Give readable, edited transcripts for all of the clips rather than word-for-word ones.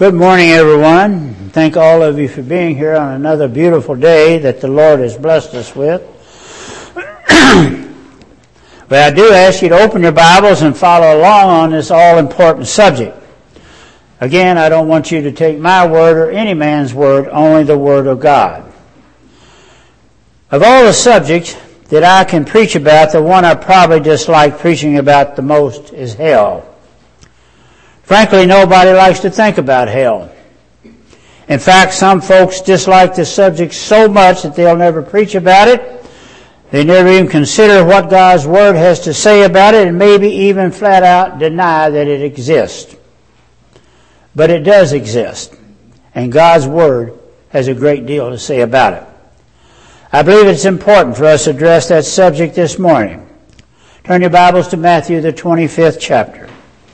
Good morning, everyone. Thank all of you for being here on another beautiful day that the Lord has blessed us with. But I do ask you to open your Bibles and follow along on this all-important subject. Again, I don't want you to take my word or any man's word, only the Word of God. Of all the subjects that I can preach about, the one I probably dislike preaching about the most is hell. Frankly, nobody likes to think about hell. In fact, some folks dislike the subject so much that they'll never preach about it. They never even consider what God's Word has to say about it, and maybe even flat out deny that it exists. But it does exist, and God's Word has a great deal to say about it. I believe it's important for us to address that subject this morning. Turn your Bibles to Matthew, the 25th chapter.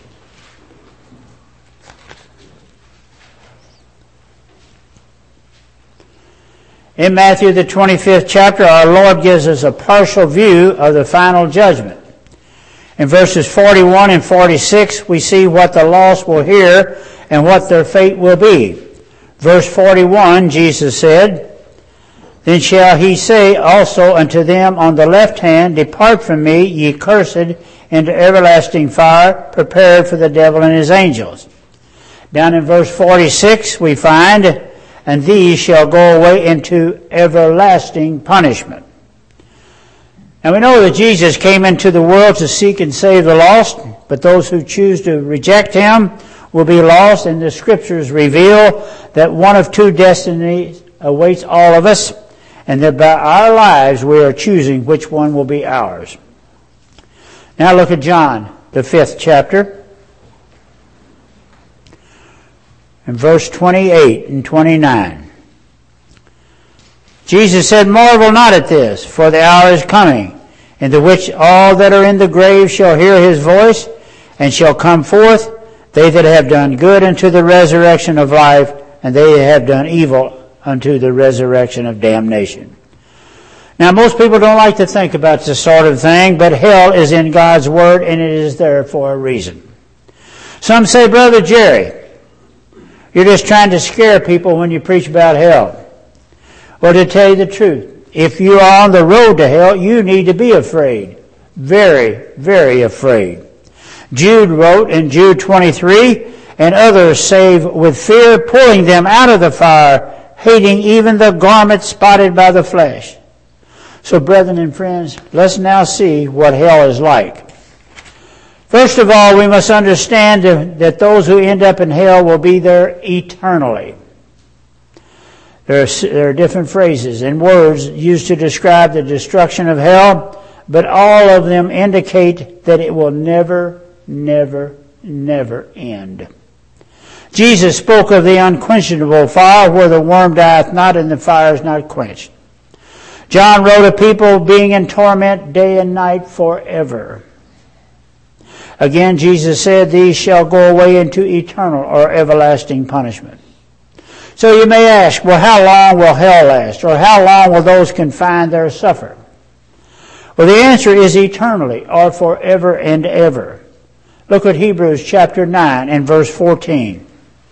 In Matthew, the 25th chapter, our Lord gives us a partial view of the final judgment. In verses 41 and 46, we see what the lost will hear and what their fate will be. Verse 41, Jesus said, "Then shall he say also unto them on the left hand, Depart from me, ye cursed, into everlasting fire, prepared for the devil and his angels." Down in verse 46, we find, "And these shall go away into everlasting punishment." And we know that Jesus came into the world to seek and save the lost, but those who choose to reject him will be lost, and the Scriptures reveal that one of two destinies awaits all of us, and that by our lives we are choosing which one will be ours. Now look at John, the 5th chapter. In verse 28 and 29. Jesus said, "Marvel not at this, for the hour is coming, in the which all that are in the grave shall hear his voice, and shall come forth, they that have done good unto the resurrection of life, and they that have done evil unto the resurrection of damnation." Now, most people don't like to think about this sort of thing, but hell is in God's Word, and it is there for a reason. Some say, "Brother Jerry, you're just trying to scare people when you preach about hell." Well, to tell you the truth, if you are on the road to hell, you need to be afraid. Very, very afraid. Jude wrote in Jude 23, "And others save with fear, pulling them out of the fire, hating even the garment spotted by the flesh." So, brethren and friends, let's now see what hell is like. First of all, we must understand that those who end up in hell will be there eternally. There are different phrases and words used to describe the destruction of hell, but all of them indicate that it will never, never, never end. Jesus spoke of the unquenchable fire, where the worm dieth not and the fire is not quenched. John wrote of people being in torment day and night forever. Again, Jesus said, "These shall go away into eternal or everlasting punishment." So you may ask, well, how long will hell last? Or how long will those confined there suffer? Well, the answer is eternally, or forever and ever. Look at Hebrews chapter 9 and verse 14.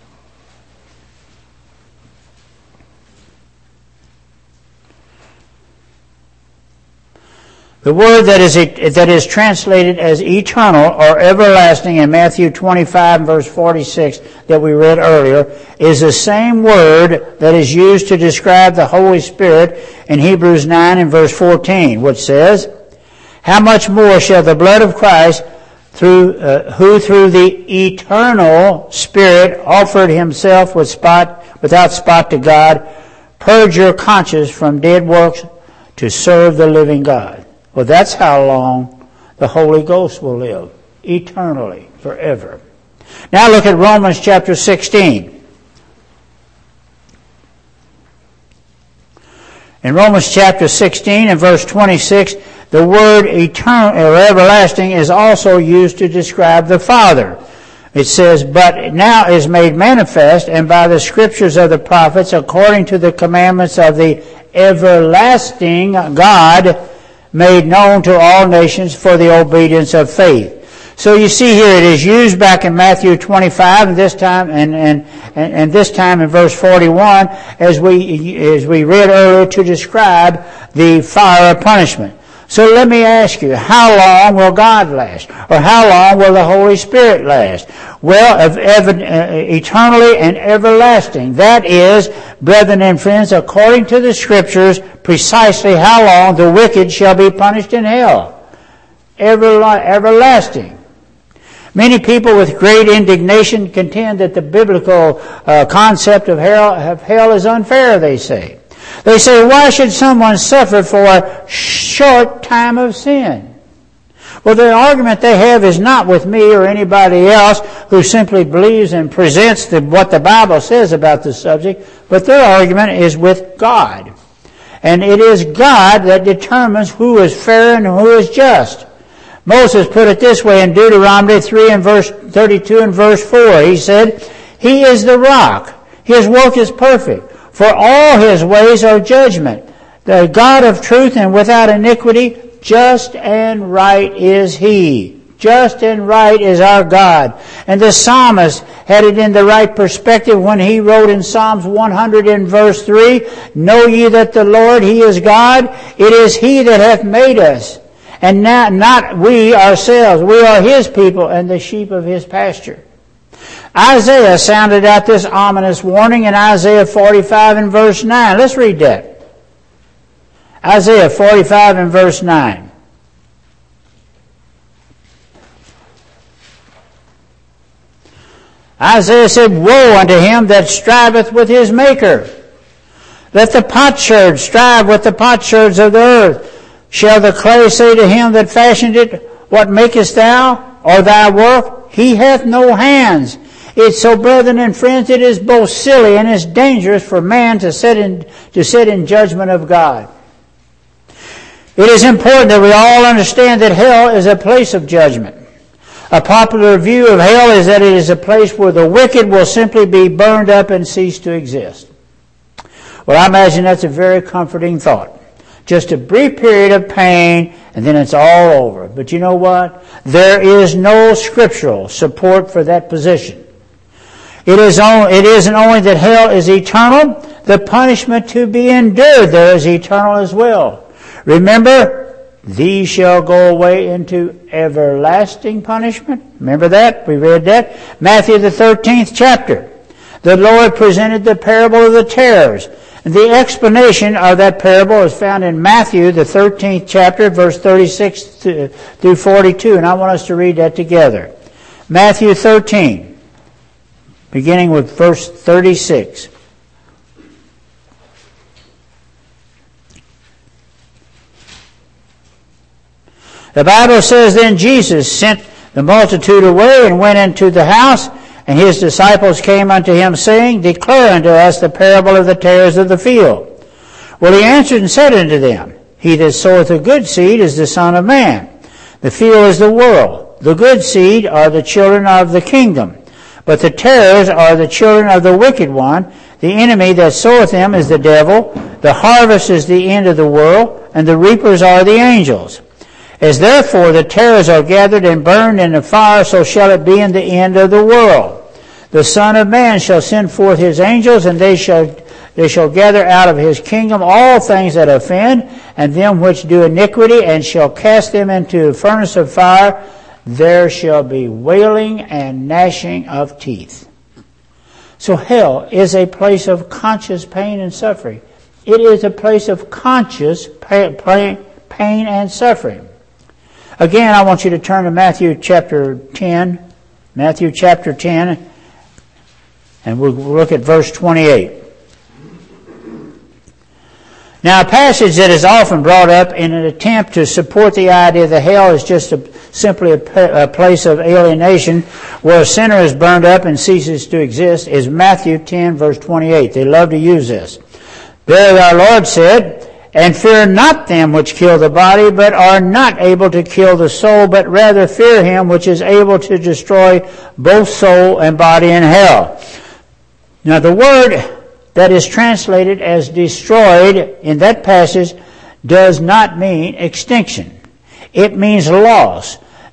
The word that is translated as eternal or everlasting in Matthew 25 verse 46 that we read earlier is the same word that is used to describe the Holy Spirit in Hebrews 9 and verse 14, which says, "How much more shall the blood of Christ, who through the eternal Spirit offered himself without spot to God, purge your conscience from dead works to serve the living God." Well, that's how long the Holy Ghost will live, eternally, forever. Now look at Romans chapter 16. In Romans chapter 16 and verse 26, the word eternal or everlasting is also used to describe the Father. It says, "But now is made manifest, and by the scriptures of the prophets, according to the commandments of the everlasting God, made known to all nations for the obedience of faith." So you see here it is used back in Matthew 25, and this time and this time in verse 41, as we read earlier, to describe the fire of punishment. So let me ask you, how long will God last? Or how long will the Holy Spirit last? Well, eternally and everlasting. That is, brethren and friends, according to the Scriptures, precisely how long the wicked shall be punished in hell. Everlasting. Many people with great indignation contend that the biblical concept of hell is unfair, they say. They say, why should someone suffer for a short time of sin? Well, the argument they have is not with me or anybody else who simply believes and presents what the Bible says about the subject, but their argument is with God. And it is God that determines who is fair and who is just. Moses put it this way in Deuteronomy 3 and verse 32 and verse 4. He said, He is the rock. His work is perfect. For all His ways are judgment. The God of truth and without iniquity, just and right is He. Just and right is our God. And the psalmist had it in the right perspective when he wrote in Psalms 100 and verse 3, Know ye that the Lord, He is God? It is He that hath made us, and not we ourselves. We are His people and the sheep of His pasture. Isaiah sounded out this ominous warning in Isaiah 45 and verse 9. Let's read that. Isaiah 45 and verse 9. Isaiah said, Woe unto him that striveth with his Maker. Let the potsherd strive with the potsherds of the earth. Shall the clay say to him that fashioned it, What makest thou, or thy work? He hath no hands. It's so, brethren and friends, it is both silly and it's dangerous for man to sit in judgment of God. It is important that we all understand that hell is a place of judgment. A popular view of hell is that it is a place where the wicked will simply be burned up and cease to exist. Well, I imagine that's a very comforting thought. Just a brief period of pain, and then it's all over. But you know what? There is no scriptural support for that position. It isn't only that hell is eternal, the punishment to be endured there is eternal as well. Remember, these shall go away into everlasting punishment. Remember that? We read that. Matthew the 13th chapter. The Lord presented the parable of the tares. And the explanation of that parable is found in Matthew the 13th chapter, verse 36 through 42. And I want us to read that together. Matthew 13, beginning with verse 36. The Bible says, Then Jesus sent the multitude away and went into the house, and His disciples came unto Him, saying, Declare unto us the parable of the tares of the field. Well, He answered and said unto them, He that soweth the good seed is the Son of Man. The field is the world. The good seed are the children of the kingdom. But the tares are the children of the wicked one. The enemy that soweth them is the devil. The harvest is the end of the world, and the reapers are the angels. As therefore the tares are gathered and burned in the fire, so shall it be in the end of the world. The Son of Man shall send forth His angels, and they shall gather out of His kingdom all things that offend, and them which do iniquity, and shall cast them into the furnace of fire. There shall be wailing and gnashing of teeth. So hell is a place of conscious pain and suffering. It is a place of conscious pain and suffering. Again, I want you to turn to Matthew chapter 10. Matthew chapter 10. And we'll look at verse 28. Now, a passage that is often brought up in an attempt to support the idea that hell is just simply a place of alienation where a sinner is burned up and ceases to exist is Matthew 10, verse 28. They love to use this. There our Lord said, And fear not them which kill the body, but are not able to kill the soul, but rather fear Him which is able to destroy both soul and body in hell. Now, the word that is translated as destroyed in that passage does not mean extinction. It means loss,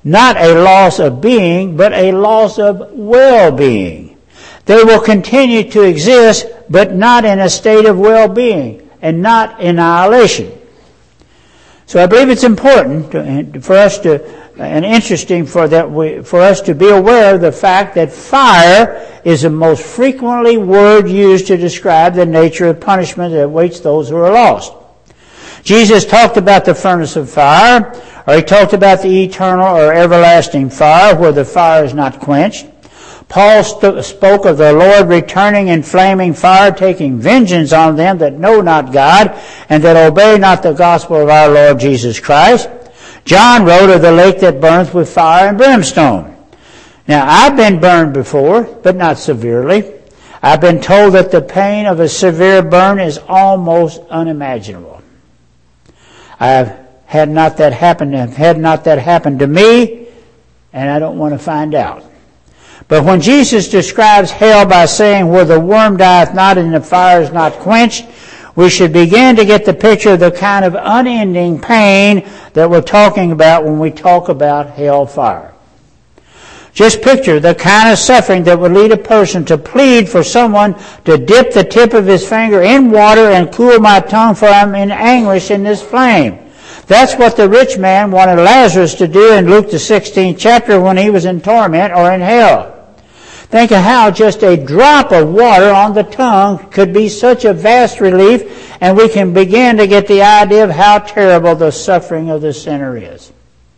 not a loss of being, but a loss of well-being. They will continue to exist, but not in a state of well-being and not annihilation. So I believe it's important for us to, and interesting for us to be aware of the fact that fire is the most frequently word used to describe the nature of punishment that awaits those who are lost. Jesus talked about the furnace of fire, or he talked about the eternal or everlasting fire where the fire is not quenched. Paul spoke of the Lord returning in flaming fire, taking vengeance on them that know not God and that obey not the gospel of our Lord Jesus Christ. John wrote of the lake that burns with fire and brimstone. Now, I've been burned before, but not severely. I've been told that the pain of a severe burn is almost unimaginable. I've had not that happen to me, and I don't want to find out. But when Jesus describes hell by saying, where the worm dieth not and the fire is not quenched, we should begin to get the picture of the kind of unending pain that we're talking about when we talk about hell fire. Just picture the kind of suffering that would lead a person to plead for someone to dip the tip of his finger in water and cool my tongue, for I'm in anguish in this flame. That's what the rich man wanted Lazarus to do in Luke the 16th chapter when he was in torment or in hell. Think of how just a drop of water on the tongue could be such a vast relief, and we can begin to get the idea of how terrible the suffering of the sinner is.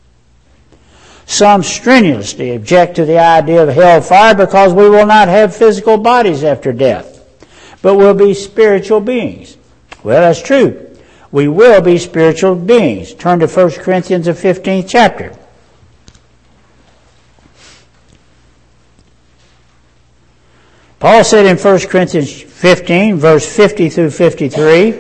Some strenuously object to the idea of hellfire because we will not have physical bodies after death, but will be spiritual beings. Well, that's true. We will be spiritual beings. Turn to 1 Corinthians the 15th chapter. Paul said in 1 Corinthians 15, verse 50 through 53,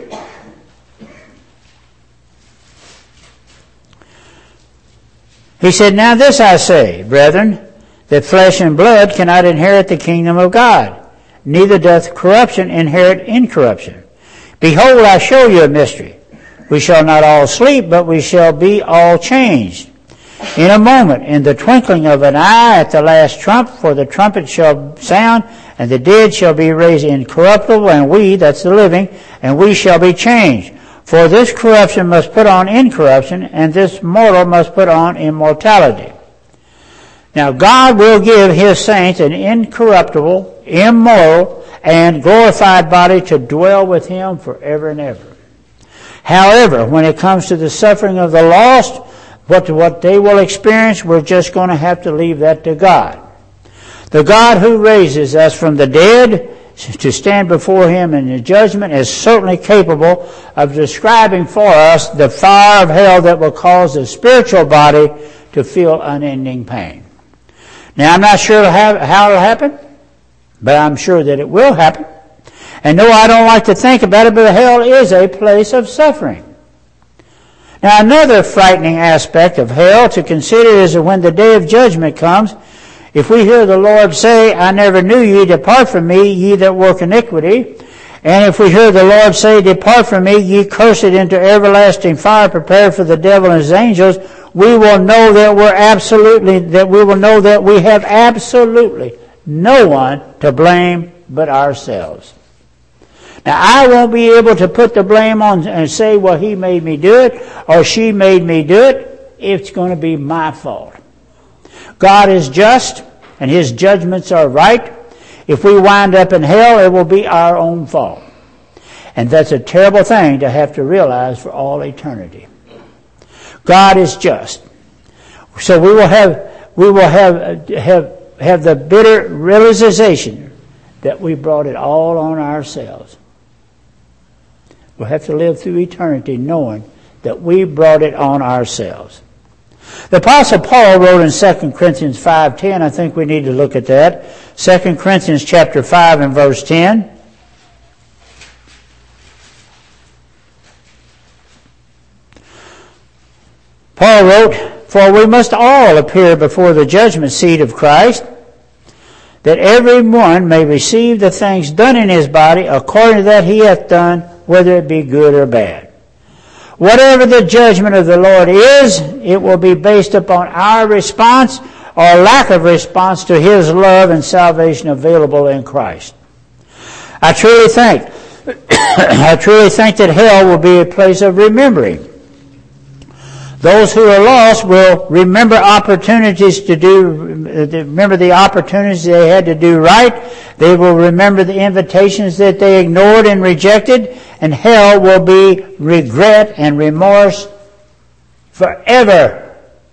he said, Now this I say, brethren, that flesh and blood cannot inherit the kingdom of God, neither doth corruption inherit incorruption. Behold, I show you a mystery. We shall not all sleep, but we shall be all changed. In a moment, in the twinkling of an eye, at the last trump, for the trumpet shall sound, and the dead shall be raised incorruptible, and we, that's the living, and we shall be changed. For this corruption must put on incorruption, and this mortal must put on immortality. Now, God will give His saints an incorruptible, immortal, and glorified body to dwell with Him forever and ever. However, when it comes to the suffering of the lost, what they will experience, we're just going to have to leave that to God. The God who raises us from the dead to stand before Him in the judgment is certainly capable of describing for us the fire of hell that will cause the spiritual body to feel unending pain. Now, I'm not sure how it'll happen, but I'm sure that it will happen. And no, I don't like to think about it, but hell is a place of suffering. Now, another frightening aspect of hell to consider is that when the day of judgment comes, if we hear the Lord say, I never knew you, depart from me, ye that work iniquity. And if we hear the Lord say, depart from me, ye cursed, into everlasting fire prepared for the devil and his angels, we will know that we have absolutely no one to blame but ourselves. Now, I won't be able to put the blame on and say, well, he made me do it, or she made me do it. It's going to be my fault. God is just, and His judgments are right. If we wind up in hell, it will be our own fault. And that's a terrible thing to have to realize for all eternity. God is just. So we will have the bitter realization that we brought it all on ourselves. We'll have to live through eternity knowing that we brought it on ourselves. The Apostle Paul wrote in 2 Corinthians 5:10, I think we need to look at that. 2 Corinthians chapter 5 and verse 10. Paul wrote, For we must all appear before the judgment seat of Christ, that every one may receive the things done in his body according to that he hath done, whether it be good or bad. Whatever the judgment of the Lord is, it will be based upon our response or lack of response to His love and salvation available in Christ. I truly think that hell will be a place of remembering. Those who are lost will remember the opportunities they had to do right. They will remember the invitations that they ignored and rejected, and hell will be regret and remorse forever.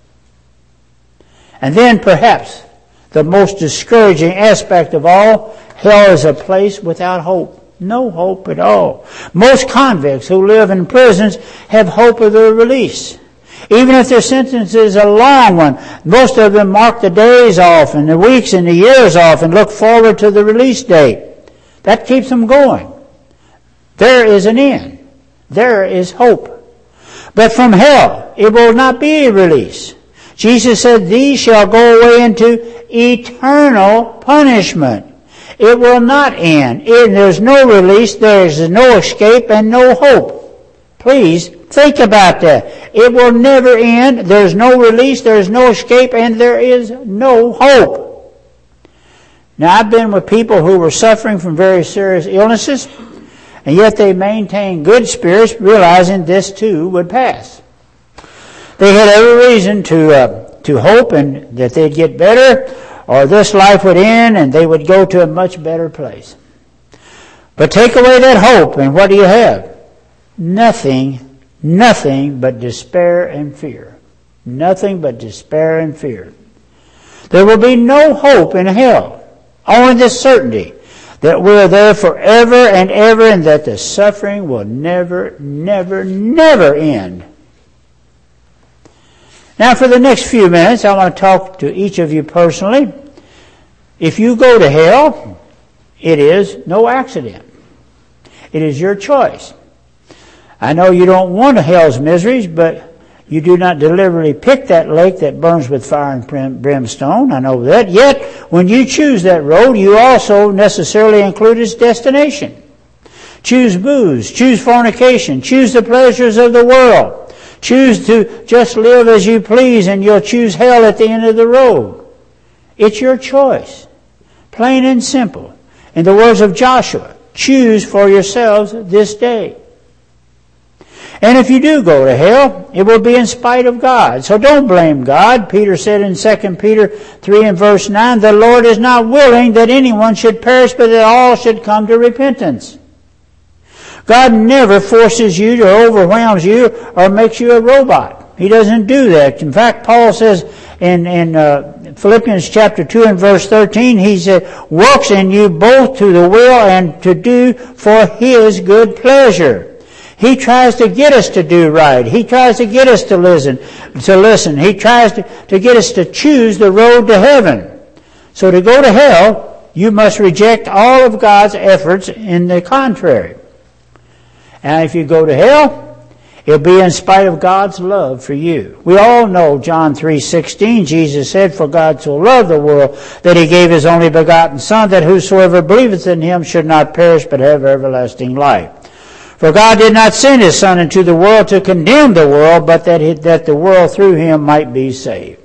And then perhaps the most discouraging aspect of all, hell is a place without hope. No hope at all. Most convicts who live in prisons have hope of their release. Even if their sentence is a long one, most of them mark the days off and the weeks and the years off and look forward to the release date. That keeps them going. There is an end. There is hope. But from hell, it will not be a release. Jesus said, "These shall go away into eternal punishment." It will not end. There's no release, there's no escape, and no hope. Please think about that. It will never end. There's no release, there's no escape, and there is no hope. Now, I've been with people who were suffering from very serious illnesses, and yet they maintained good spirits, realizing this too would pass. They had every reason to hope and that they'd get better, or this life would end and they would go to a much better place. But take away that hope, and what do you have? Nothing but despair and fear. Nothing but despair and fear. There will be no hope in hell. Only the certainty that we're there forever and ever, and that the suffering will never, never, never end. Now, for the next few minutes, I want to talk to each of you personally. If you go to hell, it is no accident. It is your choice. I know you don't want hell's miseries, but you do not deliberately pick that lake that burns with fire and brimstone. I know that. Yet, when you choose that road, you also necessarily include its destination. Choose booze, choose fornication, choose the pleasures of the world. Choose to just live as you please, and you'll choose hell at the end of the road. It's your choice. Plain and simple. In the words of Joshua, choose for yourselves this day. And if you do go to hell, it will be in spite of God. So don't blame God. Peter said in 2 Peter 3 and verse 9, "The Lord is not willing that anyone should perish, but that all should come to repentance." God never forces you or overwhelms you or makes you a robot. He doesn't do that. In fact, Paul says in Philippians chapter 2 and verse 13, he said, "Works in you both to the will and to do for His good pleasure." He tries to get us to do right. He tries to get us to listen. He tries to get us to choose the road to heaven. So to go to hell, you must reject all of God's efforts in the contrary. And if you go to hell, it'll be in spite of God's love for you. We all know John 3:16, Jesus said, "For God so loved the world that He gave His only begotten Son, that whosoever believeth in Him should not perish but have everlasting life. For God did not send His Son into the world to condemn the world, but that the world through Him might be saved."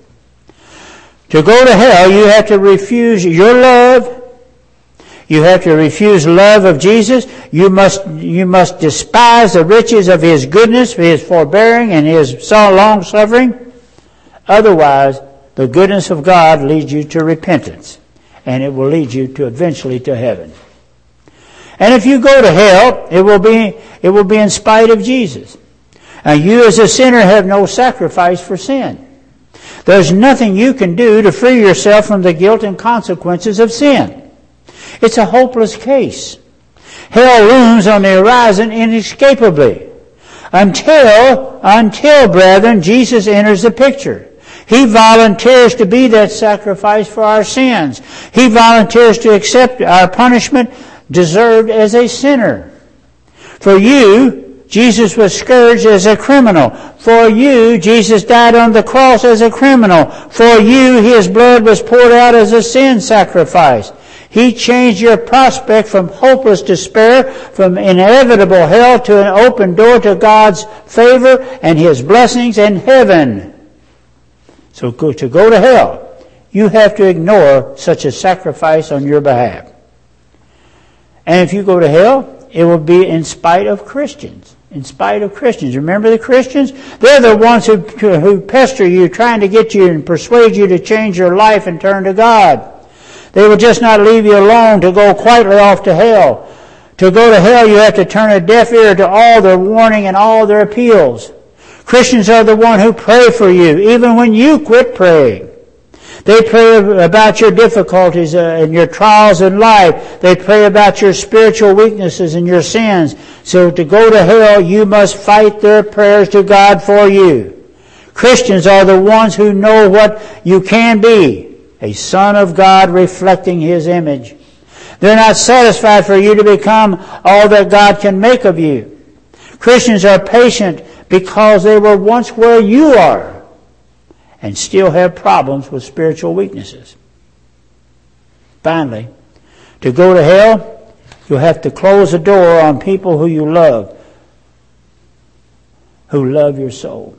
To go to hell, you have to refuse your love. You have to refuse love of Jesus. You must despise the riches of His goodness, His forbearing, and His long suffering. Otherwise, the goodness of God leads you to repentance, and it will lead you to eventually to heaven. And if you go to hell, it will be in spite of Jesus. And you as a sinner have no sacrifice for sin. There's nothing you can do to free yourself from the guilt and consequences of sin. It's a hopeless case. Hell looms on the horizon inescapably. Until, brethren, Jesus enters the picture. He volunteers to be that sacrifice for our sins. He volunteers to accept our punishment deserved as a sinner. For you, Jesus was scourged as a criminal. For you, Jesus died on the cross as a criminal. For you, His blood was poured out as a sin sacrifice. He changed your prospect from hopeless despair, from inevitable hell, to an open door to God's favor and His blessings in heaven. So to go to hell, you have to ignore such a sacrifice on your behalf. And if you go to hell, it will be in spite of Christians. In spite of Christians. Remember the Christians? They're the ones who pester you, trying to get you and persuade you to change your life and turn to God. They will just not leave you alone to go quietly off to hell. To go to hell, you have to turn a deaf ear to all their warning and all their appeals. Christians are the one who pray for you, even when you quit praying. They pray about your difficulties and your trials in life. They pray about your spiritual weaknesses and your sins. So to go to hell, you must fight their prayers to God for you. Christians are the ones who know what you can be, a son of God reflecting His image. They're not satisfied for you to become all that God can make of you. Christians are patient because they were once where you are and still have problems with spiritual weaknesses. Finally, to go to hell, you'll have to close the door on people who you love, who love your soul.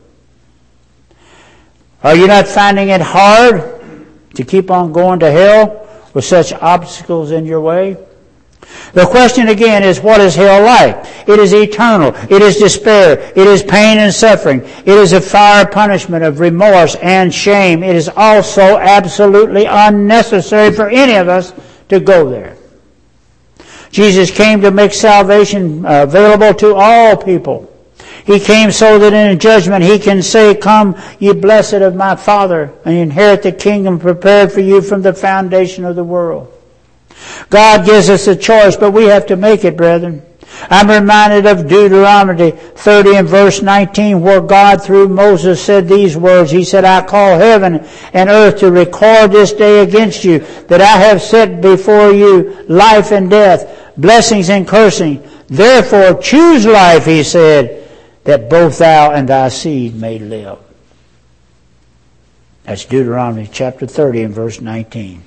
Are you not finding it hard to keep on going to hell with such obstacles in your way? The question again is, what is hell like? It is eternal. It is despair. It is pain and suffering. It is a fire punishment of remorse and shame. It is also absolutely unnecessary for any of us to go there. Jesus came to make salvation available to all people. He came so that in judgment He can say, "Come, ye blessed of my Father, and inherit the kingdom prepared for you from the foundation of the world." God gives us a choice, but we have to make it, brethren. I'm reminded of Deuteronomy 30 and verse 19, where God through Moses said these words. He said, "I call heaven and earth to record this day against you, that I have set before you life and death, blessings and cursing. Therefore choose life," He said, "that both thou and thy seed may live." That's Deuteronomy chapter 30 and verse 19.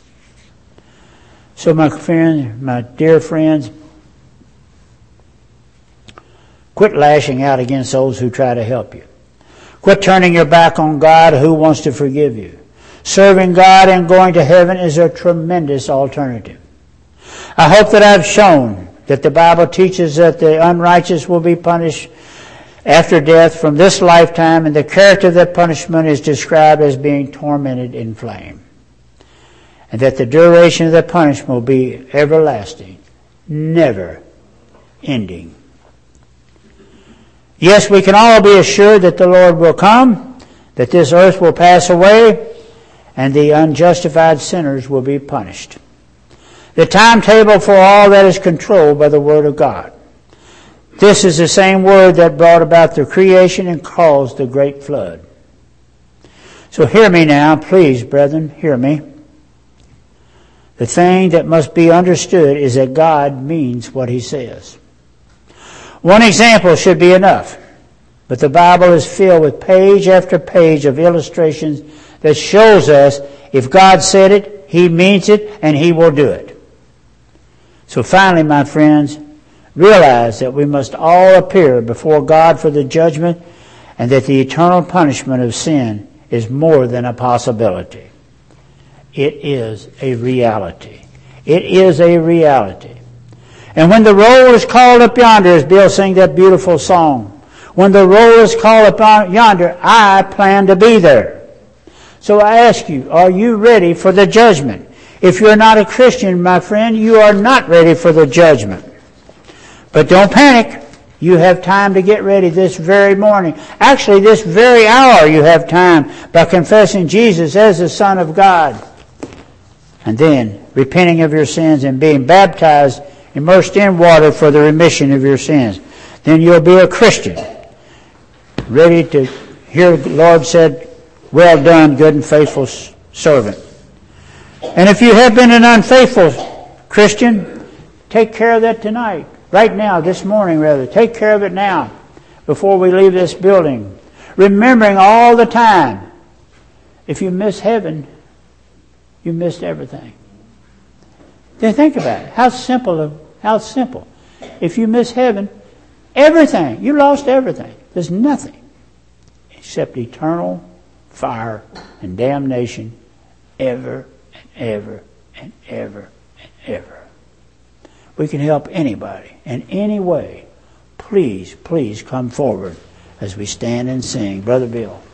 So my dear friends, quit lashing out against those who try to help you. Quit turning your back on God who wants to forgive you. Serving God and going to heaven is a tremendous alternative. I hope that I've shown that the Bible teaches that the unrighteous will be punished after death from this lifetime, and the character of that punishment is described as being tormented in flame. And that the duration of the punishment will be everlasting, never ending. Yes, we can all be assured that the Lord will come, that this earth will pass away, and the unjustified sinners will be punished. The timetable for all that is controlled by the Word of God. This is the same Word that brought about the creation and caused the great flood. So hear me now, please, brethren, hear me. The thing that must be understood is that God means what He says. One example should be enough, but the Bible is filled with page after page of illustrations that shows us if God said it, He means it, and He will do it. So finally, my friends, realize that we must all appear before God for the judgment, and that the eternal punishment of sin is more than a possibility. It is a reality. It is a reality. And when the roll is called up yonder, as Bill sang that beautiful song, when the roll is called up yonder, I plan to be there. So I ask you, are you ready for the judgment? If you're not a Christian, my friend, you are not ready for the judgment. But don't panic. You have time to get ready this very morning. Actually, this very hour you have time by confessing Jesus as the Son of God. And then repenting of your sins and being baptized, immersed in water for the remission of your sins. Then you'll be a Christian, ready to hear the Lord said, "Well done, good and faithful servant." And if you have been an unfaithful Christian, take care of that tonight. Right now, this morning rather. Take care of it now before we leave this building. Remembering all the time, if you miss heaven, you missed everything. Then think about it. How simple. How simple. If you miss heaven, everything, you lost everything. There's nothing except eternal fire and damnation ever and ever and ever and ever. We can help anybody in any way. Please, please come forward as we stand and sing. Brother Bill.